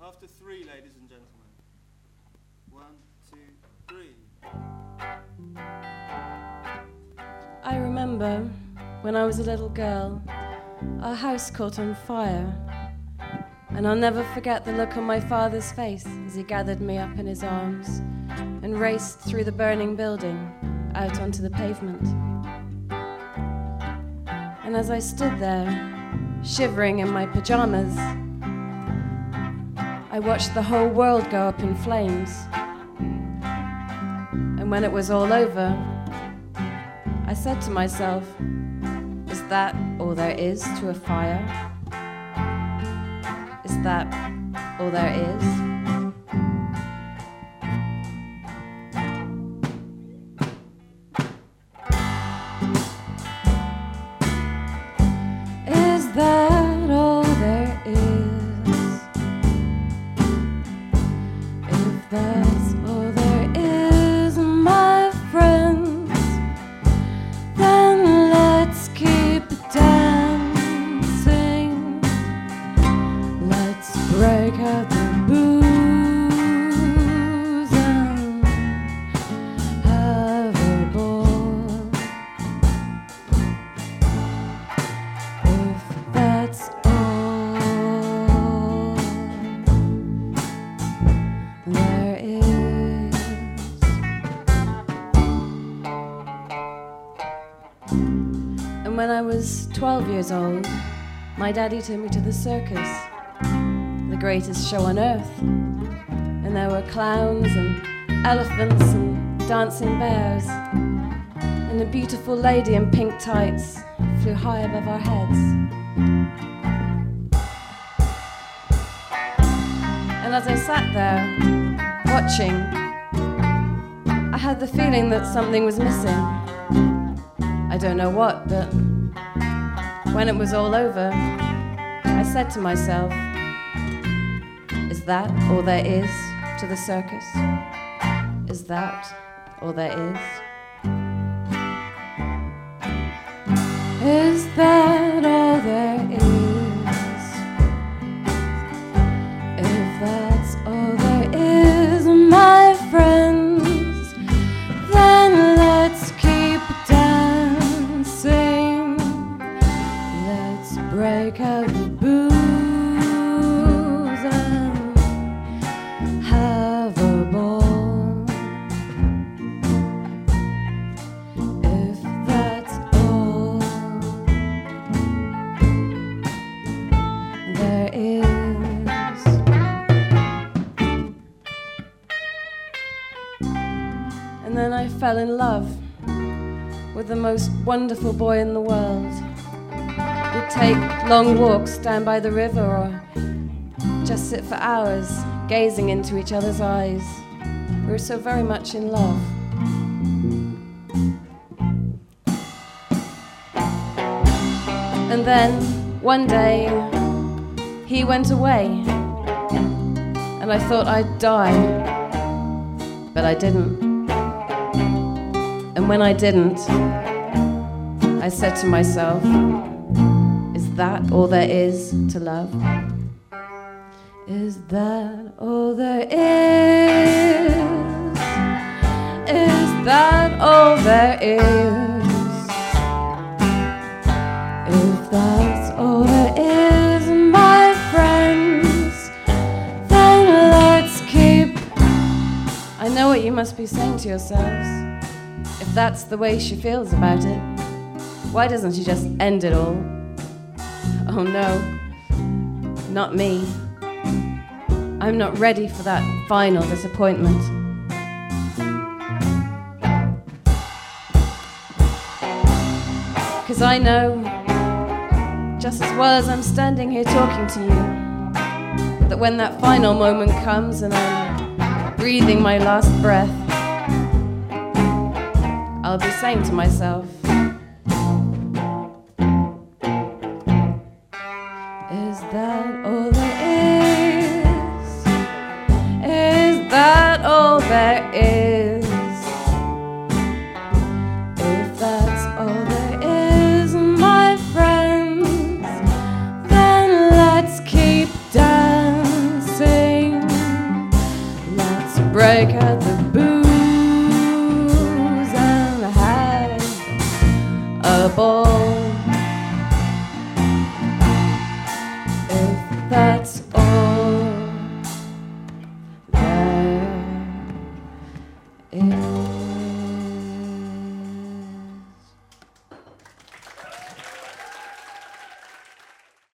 After three, ladies and gentlemen. 1, 2, 3. I remember when I was a little girl, our house caught on fire. And I'll never forget the look on my father's face as he gathered me up in his arms and raced through the burning building out onto the pavement. And as I stood there, shivering in my pajamas, I watched the whole world go up in flames. And when it was all over, I said to myself, is that all there is to a fire? Is that all there is? Is that all there is? If that's all there is, my friends, then let's keep dancing. Let's break out the booze and have a ball. If that's all there is. And when I was 12 years old, my daddy took me to the circus, the greatest show on earth. And there were clowns and elephants and dancing bears. And a beautiful lady in pink tights flew high above our heads. And as I sat there, watching, I had the feeling that something was missing. I don't know what, but when it was all over, I said to myself, is that all there is to the circus? Is that all there is? Is that all there is? If that's all there is, my friends, then let's keep dancing. Let's break out the booze and have a ball. If that's all there is. And then I fell in love with the most wonderful boy in the world. We'd take long walks down by the river or just sit for hours gazing into each other's eyes. We were so very much in love. And then one day he went away and I thought I'd die, but I didn't. And when I didn't, I said to myself, is that all there is to love? Is that all there is? Is that all there is? If that's all there is, my friends, then let's keep. I know what you must be saying to yourselves. If that's the way she feels about it, why doesn't she just end it all? Oh no, not me. I'm not ready for that final disappointment. Because I know, just as well as I'm standing here talking to you, that when that final moment comes and I'm breathing my last breath, I'll be saying to myself, is that all there is? Is that all there is? If that's all there is, my friends, then let's keep dancing. break at the booze and had a ball. If that's